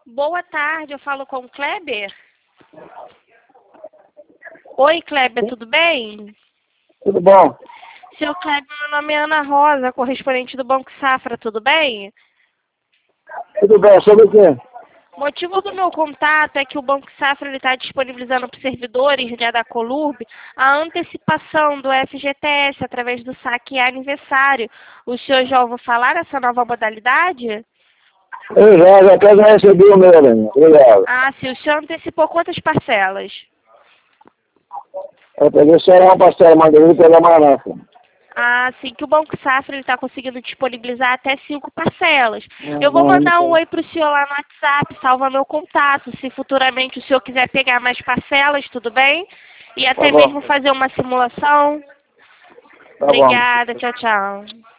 Boa tarde, eu falo com o Kleber. Oi, Kleber, tudo bem? Tudo bom? Seu Kleber, meu nome é Ana Rosa, correspondente do Banco Safra, tudo bem? Tudo bem, sobre o quê? O motivo do meu contato é que o Banco Safra está disponibilizando para os servidores, né, da Colurb a antecipação do FGTS através do saque aniversário. O senhor já ouviu falar dessa nova modalidade? Eu já até já recebi o meu, né? Obrigado. Ah, sim, o senhor antecipou quantas parcelas? Eu peguei só uma parcela, mas eu não pegar mais não. Ah, sim, que o Banco Safra está conseguindo disponibilizar até 5 parcelas. Eu vou mandar um oi para o senhor lá no WhatsApp, salva meu contato. Se futuramente o senhor quiser pegar mais parcelas, tudo bem? E até Tá bom. mesmo fazer uma simulação. Tá bom. Obrigada, tchau, tchau.